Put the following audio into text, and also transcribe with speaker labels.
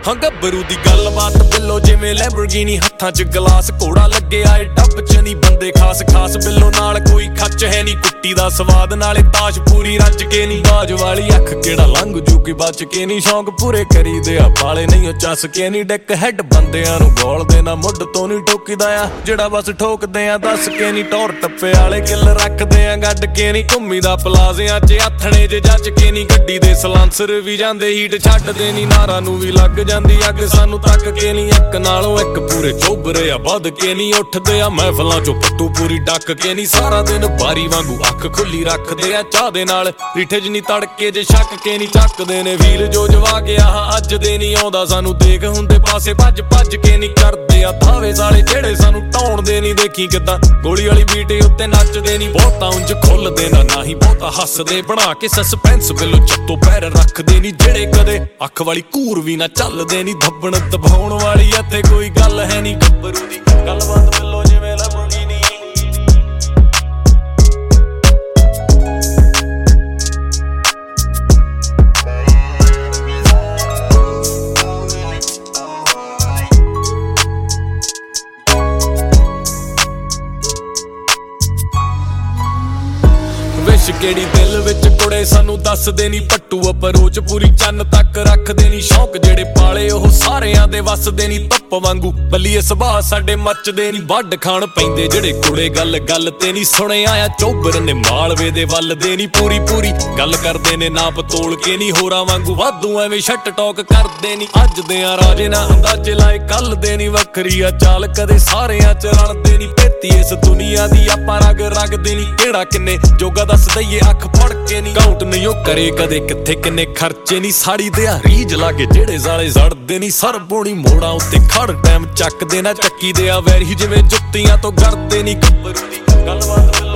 Speaker 1: ਹਾਂ ਗੱਭਰੂ ਦੀ ਗੱਲਬਾਤ ਬਿੱਲੋ ਜਿਵੇਂ ਲੈਂਬਰਗਿਨੀ ਹੱਥਾਂ 'ਚ ਗਲਾਸ ਘੋੜਾ ਲੱਗਿਆ ਏ ਡੱਬ 'ਚ ਨਹੀਂ ਬੰਦੇ ਖਾਸ ਖਾਸ ਬਿੱਲੋ ਨਾਲ ਕੋਈ ਖੱਚ ਹੈ ਨਹੀਂ ਕੁੱਟੀ ਦਾ ਸਵਾਦ ਨਾਲੇ ਤਾਸ਼ ਪੂਰੀ ਰੱਜ ਕੇ ਨਹੀਂ ਬਾਜ ਵਾਲੀ ਅੱਖ ਕਿਹੜਾ ਲੰਘ ਜੂਗੀ ਬਚ ਕੇ ਨਹੀਂ ਸ਼ੌਂਕ ਪੂਰੇ ਕਰੀਦੇ ਆ ਬਾਲੇ ਨਹੀਂ ਉਹ ਚੱਸ ਕੇ ਨਹੀਂ ਡਿੱਕ ਹੈਡ ਬੰਦਿਆਂ ਨੂੰ ਗੋਲਦੇ ਨਾ ਮੁੱਢ ਤੋਂ ਨਹੀਂ ਠੋਕੀਦਾ ਆ ਜਿਹੜਾ ਬਸ ਠੋਕਦੇ ਆ ਦੱਸ ਕੇ ਨਹੀਂ ਟੌਰ ਟੱਪੇ ਵਾਲੇ ਕਿੱਲ ਰੱਖਦੇ ਆ ਗੱਡ ਕੇ ਨਹੀਂ ਘੁੰਮੀ ਦਾ ਪਲਾਜ਼ਿਆਂ 'ਚ ਆਥਣੇ ਜੇ ਜੱਜ ਕੇ ਨਹੀਂ ਗੱਡੀ ਦੇ ਸਲਾਂਸਰ ਵੀ ਜਾਂਦੇ ਹੀਟ ਛੱਡਦੇ ਨਹੀਂ ਨਾਰਾਂ ਨੂੰ ਵੀ ਲੱਗ ਜਾਂਦੀ ਅੱਗ ਸਾਨੂੰ ਤੱਕ ਕੇ ਨਹੀਂ ਇੱਕ ਨਾਲੋਂ ਇੱਕ ਪੂਰੇ ਚੋਬਰੇ ਆ ਵੱਧ ਕੇ ਨਹੀਂ ਉੱਠਦੇ ਆ ਮਹਿਫਲਾਂ 'ਚੋਂ ਪੱਤੂ ਪੂਰੀ ਡੱਕ ਕੇ ਨਹੀਂ ਸਾਰਾ ਦਿਨ ਬਾਰੀ ਵਾਂਗੂ ਅੱਖ ਖੁੱਲੀ ਰੱਖਦੇ ਆ ਚਾਹ ਦੇ ਨਾਲ ਰੀਠੇ 'ਚ ਨਹੀਂ ਤੜਕੇ ਜੇ ਛੱਕ ਕੇ ਨਹੀਂ ਚੱਕਦੇ ਨੇ ਵੀਲ ਜੋ ਜਵਾ ਗਿਆ ਅੱਜ ਦੇ ਨਹੀਂ ਆਉਂਦਾ ਸਾਨੂੰ ਦੇਖ ਹੁੰਦੇ ਪਾਸੇ ਭੱਜ ਭੱਜ ਕੇ ਨਹੀਂ ਕਰਦੇ ਆ ਧਾਵੇ ਸਾਲੇ ਜਿਹੜੇ ਸਾਨੂੰ ਢਾਉਣਦੇ ਨਹੀਂ ਦੇਖੀ ਕਿੱਦਾਂ ਗੋਲੀ ਵਾਲੀ ਬੀਟ ਉੱਤੇ ਨੱਚਦੇ ਨਹੀਂ ਬਹੁਤਾ ਉਂਝ ਖੁੱਲਦੇ ਨਾ ਹੀ ਬਹੁਤਾ ਹੱਸਦੇ ਬਣਾ ਕੇ ਸਸਪੈਂਸ ਬਿੱਲੋ ਚੱਤੋ ਪੈਰ ਰੱਖਦੇ ਨਹੀਂ ਜਿਹੜੇ ਕਦੇ ਅੱਖ ਵਾਲੀ ਘੂਰ ਵੀ ਨਾ ਚੱਲਦੇ ਨਹੀਂ ਦੱਬਣ ਦਬਾਉਣ ਵਾਲੀ ਇੱਥੇ ਕੋਈ ਗੱਲ ਹੈ ਨਹੀਂ ਗੱਭਰੂ ਦੀ ਗੱਲਬਾਤ ਬਿੱਲੋ ਜਿਵੇਂ ਲੈਂਬਰਗਿਨੀ ਕਿਹੜੀ ਦਿਲ ਵਿੱਚ ਕੁੜੇ ਸਾਨੂੰ ਦੱਸਦੇ ਨਹੀਂ ਪੱਟੂ ਅਪਰੋਚ ਪੂਰੀ ਚੰਨ ਤੱਕ ਰੱਖਦੇ ਨਹੀਂ ਸ਼ੌਕ ਜਿਹੜੇ ਪਾਲੇ ਉਹ ਸਾਰਿਆਂ ਦੇ ਵੱਸਦੇ ਨਹੀਂ ਧੁੱਪ ਵਾਂਗੂ ਬੱਲੀਏ ਸੁਭਾਅ ਸਾਡੇ ਮੱਚਦੇ ਨਹੀਂ ਵੱਢ ਖਾਣ ਪੈਂਦੇ ਜਿਹੜੇ ਕੁੜੇ ਗੱਲ ਗੱਲ ਤੇ ਨਹੀਂ ਸੁਣਿਆ ਆ ਚੋਬਰ ਨੇ ਮਾਲਵੇ ਦੇ ਵੱਲ ਦੇ ਨਹੀਂ ਪੂਰੀ ਪੂਰੀ ਗੱਲ ਕਰਦੇ ਨੇ ਨਾਪ ਤੋਲ ਕੇ ਨਹੀਂ ਹੋਰਾਂ ਵਾਂਗੂ ਵਾਧੂ ਐਵੇਂ ਛੱਟ ਟੌਕ ਕਰਦੇ ਨਹੀਂ ਅੱਜ ਦੇ ਆ ਰਾਜੇ ਨਾ ਅੰਦਾਜ਼ੇ ਲਾਏ ਕੱਲ ਦੇ ਨਹੀਂ ਵੱਖਰੀ ਆ ਚਾਲ ਕਦੇ ਸਾਰਿਆਂ 'ਚ ਰਲਦੇ ਨਹੀਂ ਭੇਤੀ ਇਸ ਦੁਨੀਆ ਦੀ ਆਪਾਂ ਰਗ ਰਗਦੇ ਨਹੀਂ ਕਿਹੜਾ ਕਿੰਨੇ ਜੋਗਾ ਦੱਸ ਦਈਏ ਅੱਖ ਫੜ ਕੇ ਨਹੀਂ ਕਾਊਂਟ ਨਹੀਂ ਉਹ ਕਰੇ ਕਦੇ ਕਿੱਥੇ ਕਿੰਨੇ ਖਰਚੇ ਨਹੀਂ ਸਾੜੀ ਦਿਹਾੜੀ ਜਲਾਗੇ ਜਿਹੜੇ ਸਾਲੇ ਜ਼ੜਦੇ ਨਹੀਂ ਸਰ ਬੋਣੀ ਮੋੜਾਂ ਉੱਤੇ ਖੜ ਟਾਈਮ ਚੱਕਦੇ ਨਾ ਚੱਕੀ ਦੇ ਆ ਵੈਰੀ ਜਿਵੇਂ ਜੁੱਤੀਆਂ ਤੋਂ ਗੜਦੇ ਨਹੀਂ ਗੱਭਰੂ ਦੀ ਗੱਲਬਾਤ